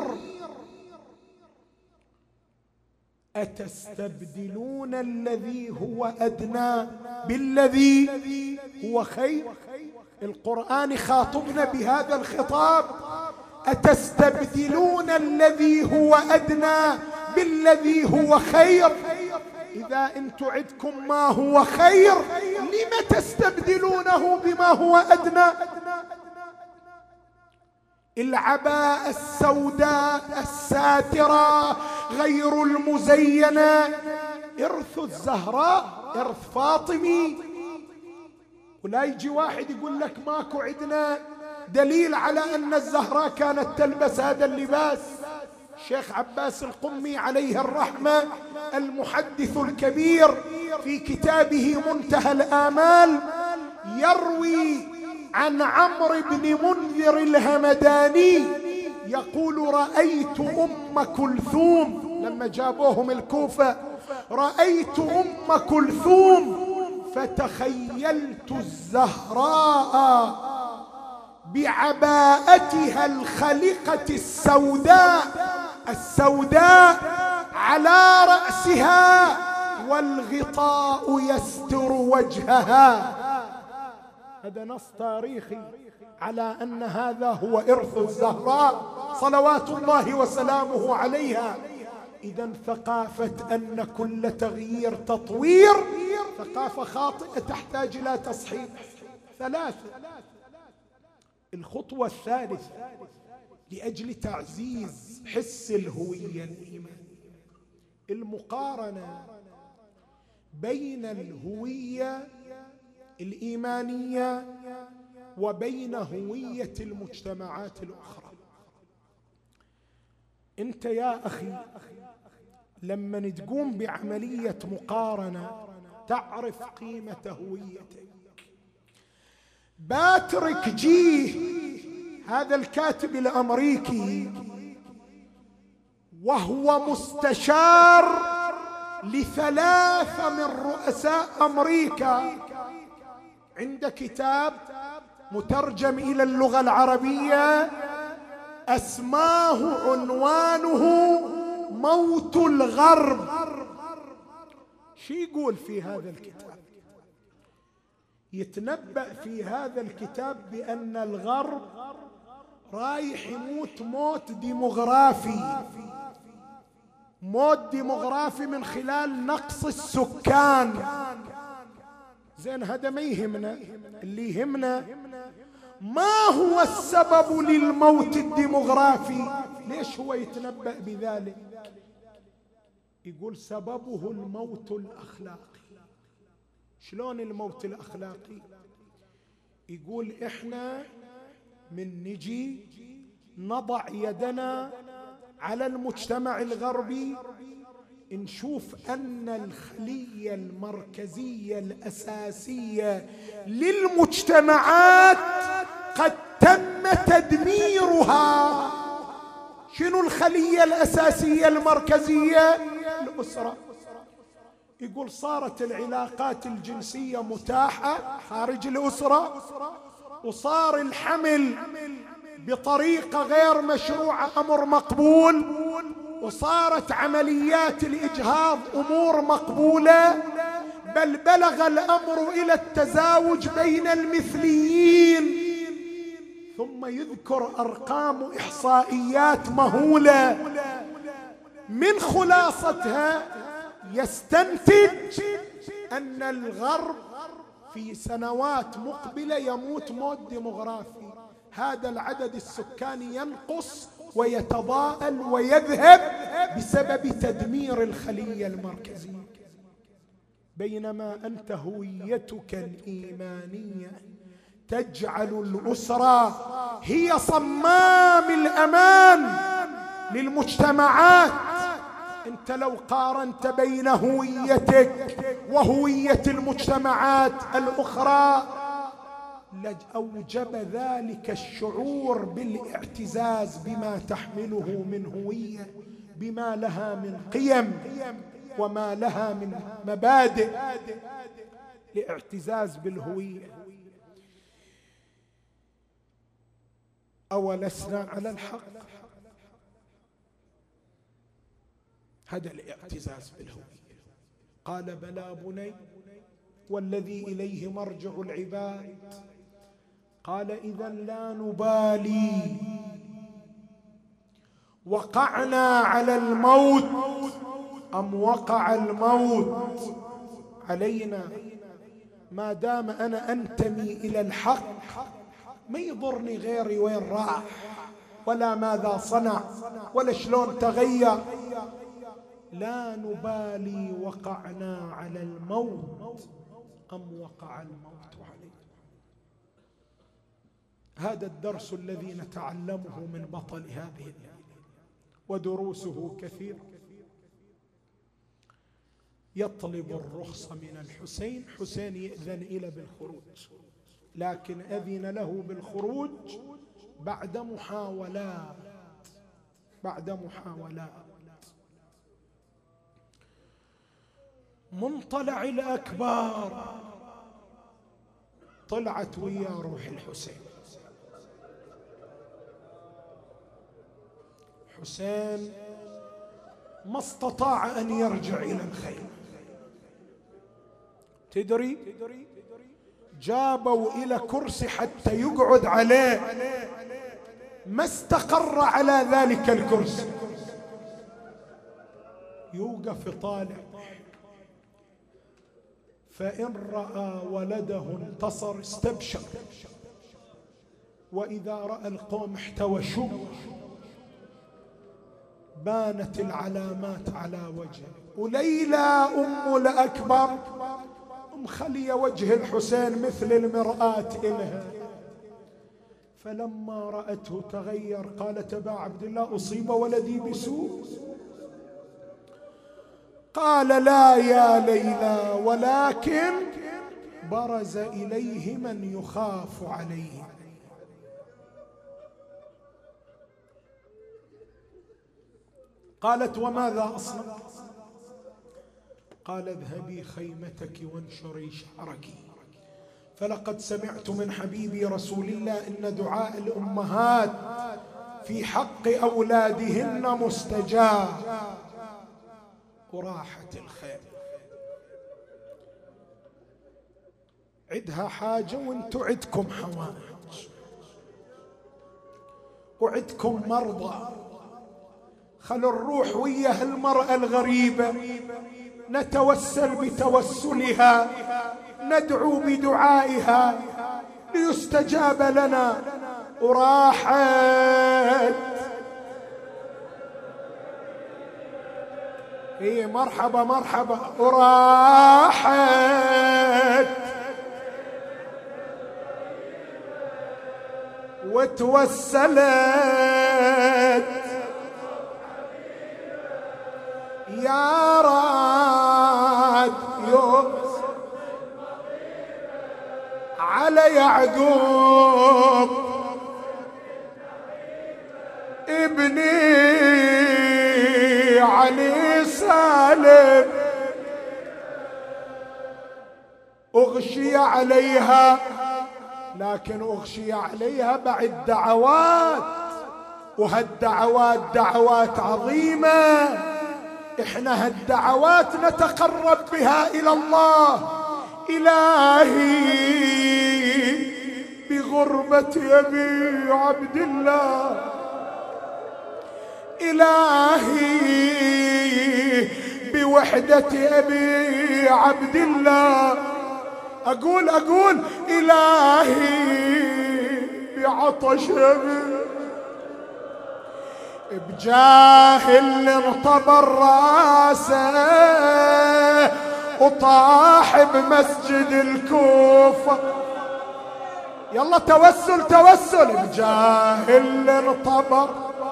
أتستبدلون الذي هو أدنى بالذي هو خير؟ القرآن خاطبنا بهذا الخطاب، أتستبدلون الذي هو أدنى بالذي هو خير. إذا انتم عندكم ما هو خير لم تستبدلونه بما هو أدنى؟ العباءة السوداء الساترة غير المزينة إرث الزهراء، إرث فاطمي. ولا يجي واحد يقول لك ماكو عندنا دليل على أن الزهراء كانت تلبس هذا اللباس. الشيخ عباس القمي عليه الرحمة المحدث الكبير في كتابه منتهى الآمال يروي عن عمرو بن منذر الهمداني يقول: رأيت أم كلثوم، لما جابوهم الكوفة، رأيت أم كلثوم فتخيلت الزهراء بعباءتها الخلقة السوداء السوداء على رأسها والغطاء يستر وجهها. هذا نص تاريخي على أن هذا هو إرث الزهراء صلوات الله وسلامه عليها. إذا ثقافة أن كل تغيير تطوير ثقافة خاطئة تحتاج إلى تصحيح. ثلاثة، الخطوة الثالثة لأجل تعزيز حس الهوية الإيمانية، المقارنة بين الهوية الإيمانية وبين هوية المجتمعات الأخرى. أنت يا أخي لما تقوم بعملية مقارنة تعرف قيمة هويتك. باتريك جيه هذا الكاتب الأمريكي وهو مستشار لثلاثة من رؤساء أمريكا، عند كتاب مترجم إلى اللغة العربية أسماه عنوانه موت الغرب. شو يقول في هذا الكتاب؟ يتنبأ في هذا الكتاب بأن الغرب رايح يموت موت ديموغرافي، موت ديموغرافي من خلال نقص السكان. زين هذا ما يهمنا، اللي يهمنا ما هو السبب للموت الديموغرافي؟ ليش هو يتنبأ بذلك؟ يقول سببه الموت الأخلاقي. شلون الموت الأخلاقي؟ يقول إحنا من نجي نضع يدنا على المجتمع الغربي نشوف أن الخلية المركزية الأساسية للمجتمعات قد تم تدميرها. شنو الخلية الأساسية المركزية؟ الأسرة. يقول صارت العلاقات الجنسية متاحة خارج الأسرة، وصار الحمل بطريقة غير مشروعة أمر مقبول، وصارت عمليات الإجهاض أمور مقبولة، بل بلغ الأمر إلى التزاوج بين المثليين. ثم يذكر أرقام إحصائيات مهولة من خلاصتها يستنتج أن الغرب في سنوات مقبلة يموت موت ديموغرافي، هذا العدد السكاني ينقص ويتضاءل ويذهب بسبب تدمير الخلية المركزية، بينما أنت هويتك الإيمانية تجعل الأسرة هي صمام الأمان للمجتمعات. أنت لو قارنت بين هويتك وهوية المجتمعات الأخرى لأوجب ذلك الشعور بالاعتزاز بما تحمله من هوية، بما لها من قيم وما لها من مبادئ، لاعتزاز بالهوية. أولسنا على الحق؟ هذا الاعتزاز بالهوية. قال بلى بني والذي إليه مرجع العباد. قال إذا لا نبالي وقعنا على الموت أم وقع الموت علينا، ما دام أنا أنتمي إلى الحق ما يضرني غيري وين راح ولا ماذا صنع ولا شلون تغير. لا نبالي وقعنا على الموت أم وقع الموت علينا. هذا الدرس الذي نتعلمه من بطل هذه الليلة، ودروسه كثير. يطلب الرخصة من الحسين، حسين يأذن إلى بالخروج، لكن أذن له بالخروج بعد محاولات بعد محاولات منطلع الأكبار طلعت ويا روح الحسين. حسين ما استطاع أن يرجع إلى الخيمة. تدري جابوا إلى كرسي حتى يقعد عليه، ما استقر على ذلك الكرسي، يوقف طالع، فإن رأى ولده انتصر استبشر، وإذا رأى القوم احتوشوا. بانت العلامات على وجهه. وليلى أم الأكبر مخلية وجه الحسين مثل المرآة إلها، فلما رأته تغير قالت أبا عبد الله أصيب ولدي بسوء؟ قال لا يا ليلى، ولكن برز إليه من يخاف عليه. قالت وماذا أصنع؟ قال اذهبي خيمتك وانشري شعرك، فلقد سمعت من حبيبي رسول الله إن دعاء الأمهات في حق أولادهن مستجاب. وراحت الخيمة. عدها حاجة وانتو عدكم حوائج وعدكم مرضى، خلوا الروح ويا المرأة الغريبة نتوسل بتوسلها، ندعو بدعائها ليستجاب لنا. وراحت ايه مرحبا مرحبا. وراحت وتوسلت يا راد يوسف على يعقوب ابني علي سالم. أغشي عليها، لكن أغشي عليها بعد دعوات، وهالدعوات دعوات عظيمة. إحنا هالدعوات نتقرب بها إلى الله. إلهي بغربة أبي عبد الله، إلهي بوحدة أبي عبد الله. أقول أقول إلهي بعطش أبي بجاه اللي انطبر راسه وطاح بمسجد الكوفة. يلا توسل توسل بجاه اللي انطبر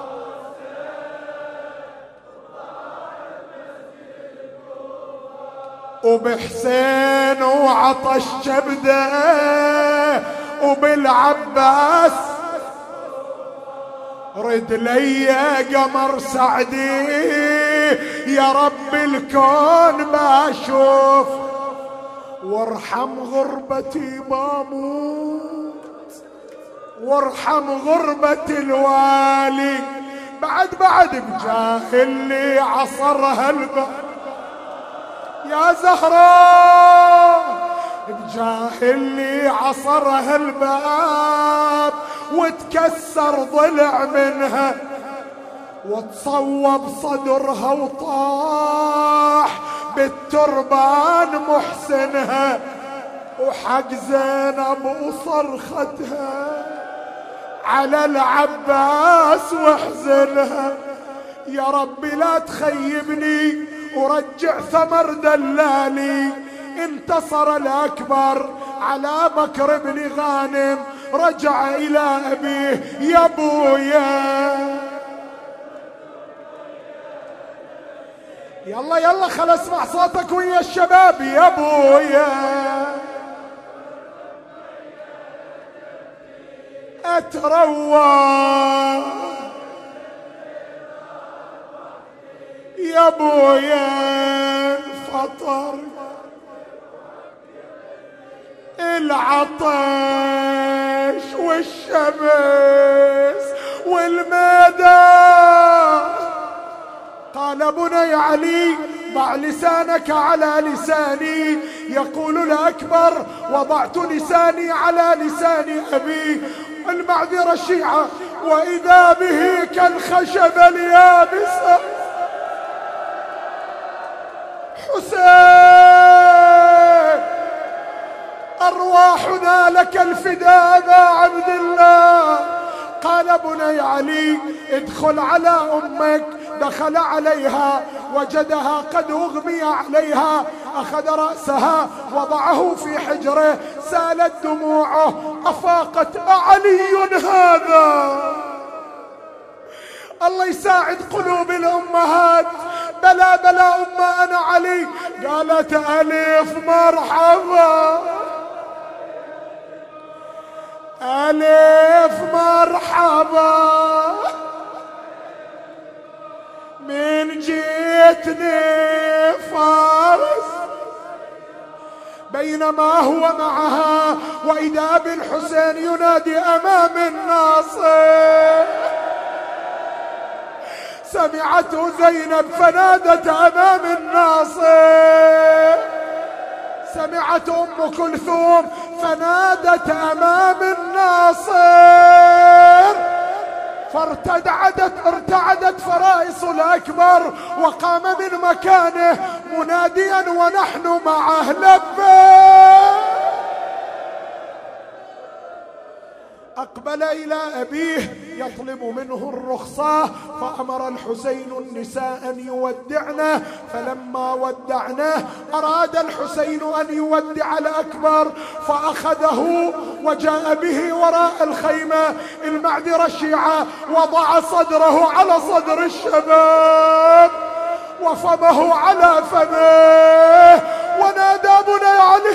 وبحسين وعطش جبده وبالعباس رد لي قمر سعدي يا رب الكون بشوف وارحم غربتي باموت وارحم غربة الوالي. بعد بعد بجاه اللي عصرها الباب يا زهراء بجاه اللي عصرها الباب وتكسر ضلع منها وتصوب صدرها وطاح بالتربان محسنها وحق زينب وصرختها على العباس وحزنها. يا ربي لا تخيبني ورجع ثمر دلالي. انتصر الأكبر على بكر بن غانم رجع إلى أبيه يا بويا. يلا يلا خل اسمع صوتك ويا الشباب يا بويا. اتروى يا بويا الفطر العطش والشمس والمدى. قال بني علي ضع لسانك على لساني. يقول الأكبر وضعت لساني على لسان أبي. المعذرة الشيعة وإذا به كالخشب اليابس حسين أرواحنا لك الفداء أبا عبد الله. قال بني علي ادخل على أمك. دخل عليها وجدها قد أغمي عليها. أخذ رأسها وضعه في حجره سالت دموعه. أفاقت أعلي هذا؟ الله يساعد قلوب الأمهات. بلا بلا أمة أنا علي. قالت ألف مرحبا ألف مرحبا من جيتني فارس. بينما هو معها وإذا بالحسين ينادي أمام الناصر. سمعته زينب فنادت أمام الناصر. سمعت أم كلثوم فنادت أمام الناصر. فارتدعدت ارتعدت فرائص الأكبر وقام من مكانه مناديا ونحن معه لبيك. أقبل إلى أبيه يطلب منه الرخصة. فأمر الحسين النساء أن يودعنه. فلما ودعناه أراد الحسين أن يودع الأكبر فأخذه وجاء به وراء الخيمة. المعذرة الشيعة وضع صدره على صدر الشباب وفمه على فمه ونادى بني علي.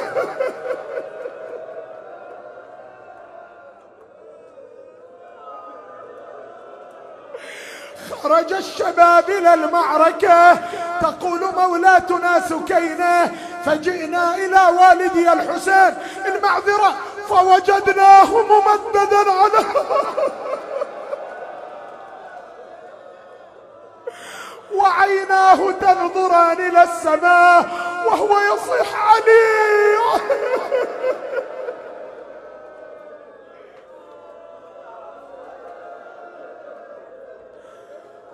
خرج الشباب إلى المعركة. تقول مولاتنا سكينة فجئنا إلى والدي الحسين المعذرة فوجدناه ممددا على وعيناه تنظران إلى السماء وهو يصيح علي.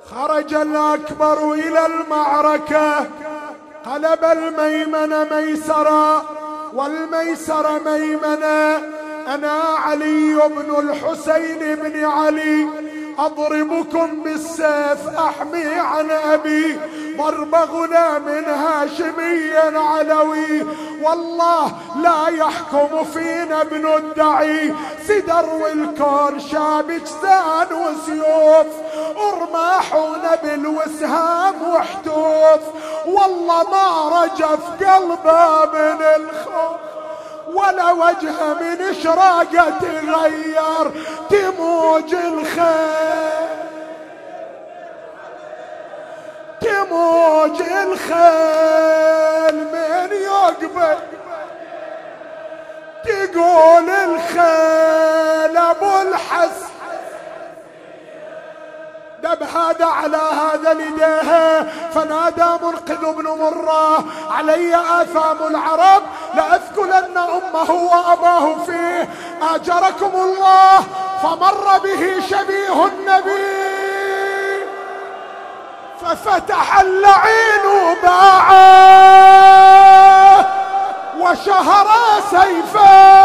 خرج الأكبر إلى المعركة، قلب الميمن ميسرا والميسر ميمنا. أنا علي بن الحسين بن علي أضربكم بالسيف أحمي عن أبي، ضرب غلام هاشمي علوي، والله لا يحكم فينا ابن الدعي، سدر والكون شاب جسان وسيوف، ورماحون بالوسهام وحتوف، والله ما رجف قلبه من الخوف، ولا وجهه من اشراقه تغير، تموج الخيل تموج الخيل من يقبل، تقول الخيل ابو الحسن دب هذا على هذا لديها، فنادى منقذ بن مرة علي آثام العرب لأثكلن أمه وأباه فيه، آجركم الله. فمر به شبيه النبي ففتح اللعين باعه وشهر سيفه،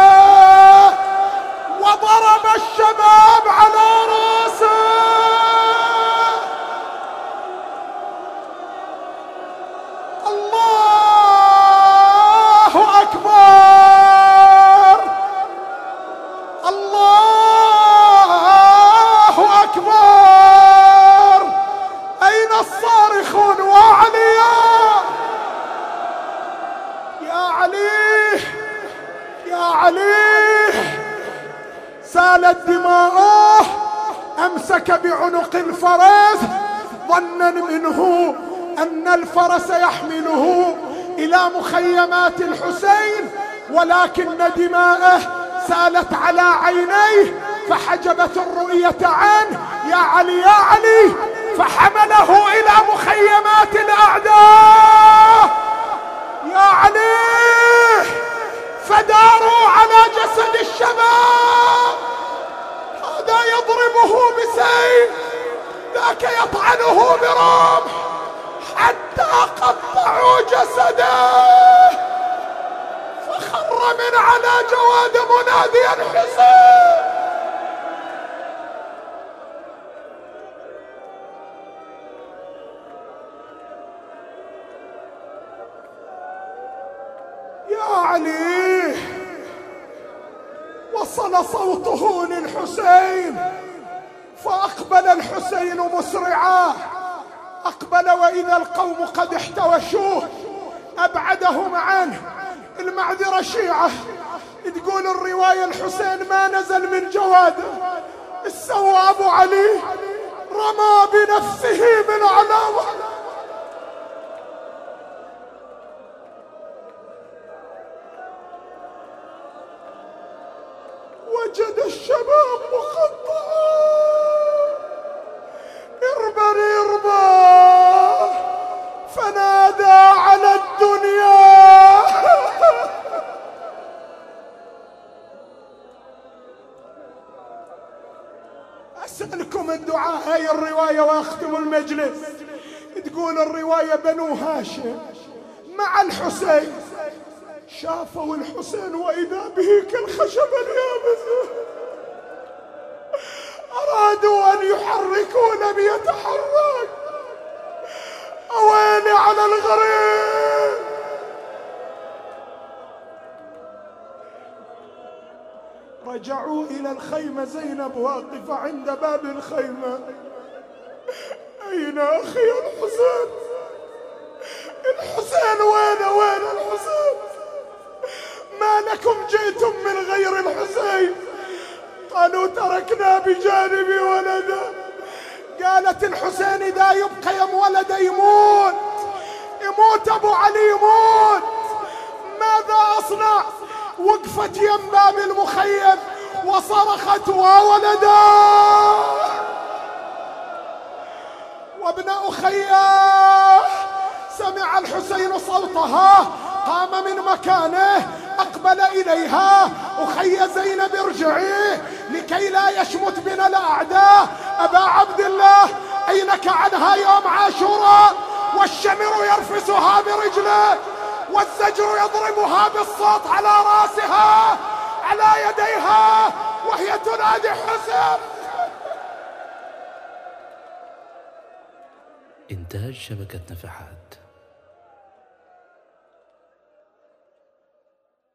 وضرب الشباب على راسه. الله أكبر الله أكبر. أين الصارخون وعليا؟ يا علي يا علي. سالت دماؤه، أمسك بعنق الفرس ظنا منه أن الفرس يحمله إلى مخيمات الحسين، ولكن دماءه سالت على عينيه فحجبت الرؤية عنه. يا علي يا علي. فحمله إلى مخيمات الأعداء. يا علي. فداروا على جسد الشباب، هذا يضربه بسيف، ذاك يطعنه برمح، حتى قطعوا جسده، فخر من على جواد مناديا حسين. يا علي. وصل صوته للحسين، فأقبل الحسين مسرعا، أقبل وإذا القوم قد احتوشوه، أبعدهم عنه. المعذرة شيعة، تقول الرواية الحسين ما نزل من جواده، السوى أبو علي رمى بنفسه من علامة. وجد الشباب مقطعا، اربر اربر، فنادى على الدنيا. أسألكم الدعاء. هاي الرواية واختم المجلس. تقول الرواية بنو هاشم مع الحسين شافوا الحسين وإذا به كالخشب اليابس، أرادوا أن يحركوا لم يتحرك. أويلي على الغريب. رجعوا إلى الخيمة، زينب واقفة عند باب الخيمة. أين أخي الحسين؟ الحسين وين وين الحسين؟ ما لكم جئتم من غير الحسين؟ قالوا تركنا بجانب ولده. قالت الحسين إذا يبقى يم ولده يموت، يموت أبو علي يموت، ماذا أصنع؟ وقفت يم باب المخيم وصرخت وولدا. وابن أخيه سمع الحسين صوتها، قام من مكانه أقبل إليها. أخي زينب ارجعي لكي لا يشمت بنا الأعداء. أبا عبد الله أينك عنها يوم عاشوراء والشمر يرفسها برجله والزجر يضربها بالصوت على راسها على يديها وهي تنادي حسن. إنتاج شبكة نفحات.